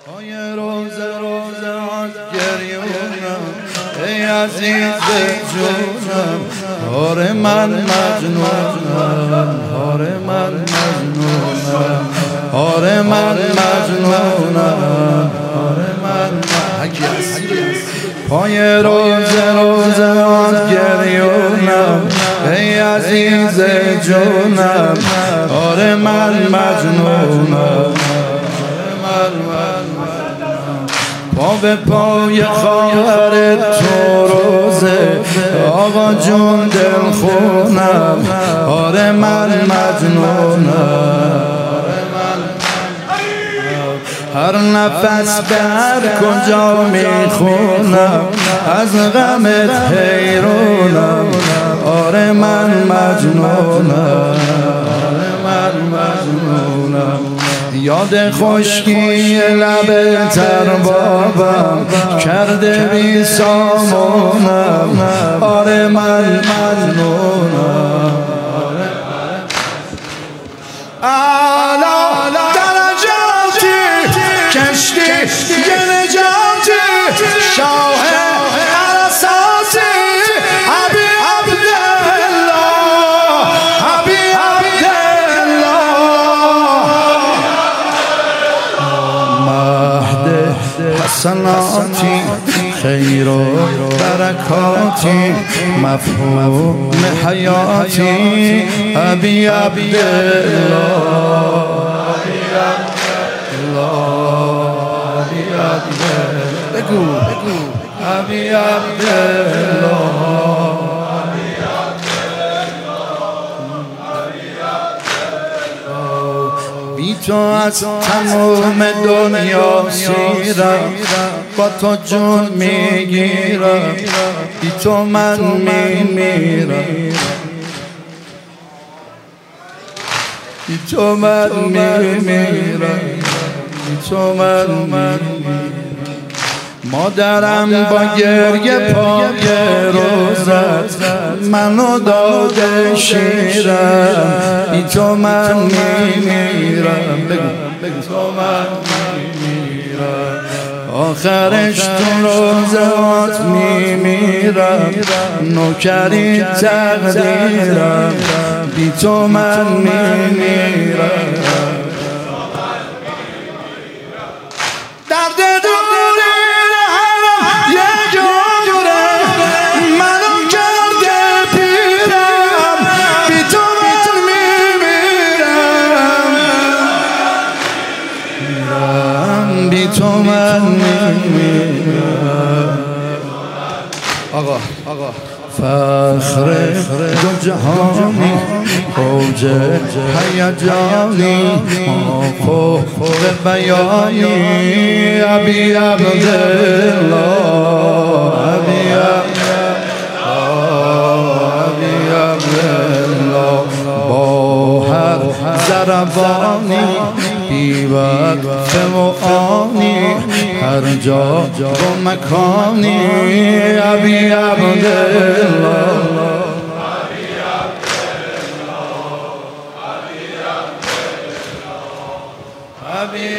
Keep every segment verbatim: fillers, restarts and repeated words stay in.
پای روزه روزه آن گریونم ای عزیز جونم آره من مجنونم آره من مجنونم آره من مجنونم آره من پای روزه روزه آن گریونم ای عزیز جونم آره من مجنونم پا به پای خواهر تو روزه آقا جون دل خونم آره من مجنونم هر نفس به هر کجا میخونم از غمت حیرونم آره من مجنونم آره من مجنونم یاد خشکی لب تر بابم کرده بی سامونم آره من مجنونم آلا درجاتی کشتی یه نجاتی شاه عرصاتی عبی عبدالله عبی حسناتی خیر و برکاتی مفهوم حیاتی ابی عبدالله ابی عبدالله بگو ابی عبدالله بی تو از تمام دنیا سیرم با تو جون میگیرم بی تو من میمیرم بی تو من میمیرم بی تو من میمیرم مادرم با گریه پای روزت منو داده شیرم بی تو من میمیرم بگو تو من میمیرم آخرش تو روزات میمیرم نوکری تقدیرم بی تو من میمیرم درد تو من میمیرم آقا آقا فخر دو جهانی اوج هیجانی فوق بیانی ابی عبدالله ابی عبدالله با هر ضربانی بی وقت و آنی هر جا و مکانی ابی عبدالله ابی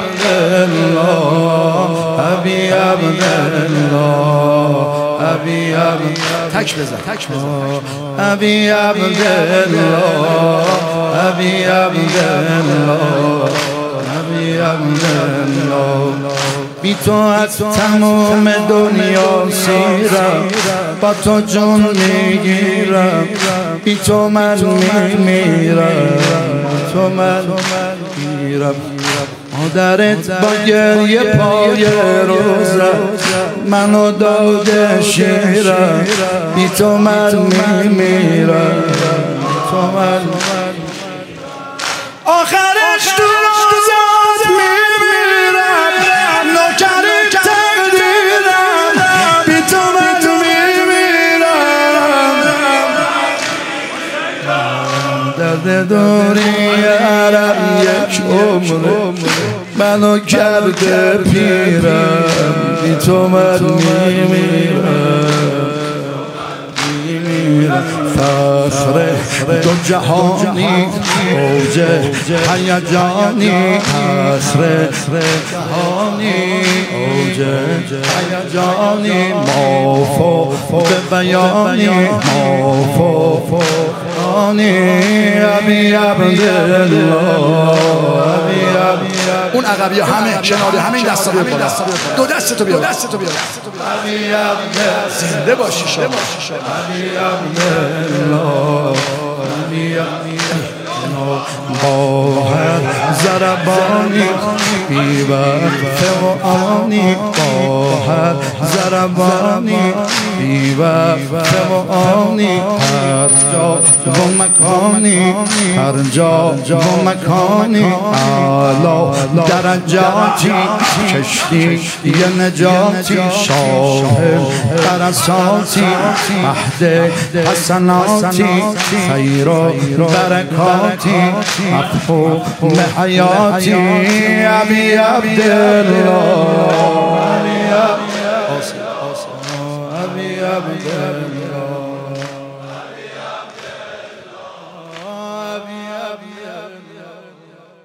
عبدالله ابی عبدالله ابی عبدالله تک بزن تک بزن ابی عبدالله ابی عبدالله ابی عبدالله بی تو از تمام دنیا سیرم با تو جون میگیرم بی تو من میمیرم تو من میمیرم مادرت با گریه پای روزت منو داده شیرم بی تو من میمیرم تو من آخرش تو روزات میمیرم نوکری تقدیرم بی تو من میمیرم درد دوری عرب یک عمر منو کرده پیرم بی تو من میمیرم امیر فخر دو جهانی اوج هیجانی فخر جهانی اوج هیجانی موفق به بیانی موفق ابی عبدالله اون عقبی همه کناری همین دستا بیار بالا دو دستتو بیار دستتو بیار زنده باشی شما ابی عبدالله باهر زربانی بیوقت و آنی باهر زربانی بیوقت و آنی هر جا و مکانی هر جا و مکانی اعلا درجاتی کشتی یه نجاتی شاهد برساتی مهد حسناتی خیر و برکاتی افو به حیاتی ابی عبدالله ابی عبدالله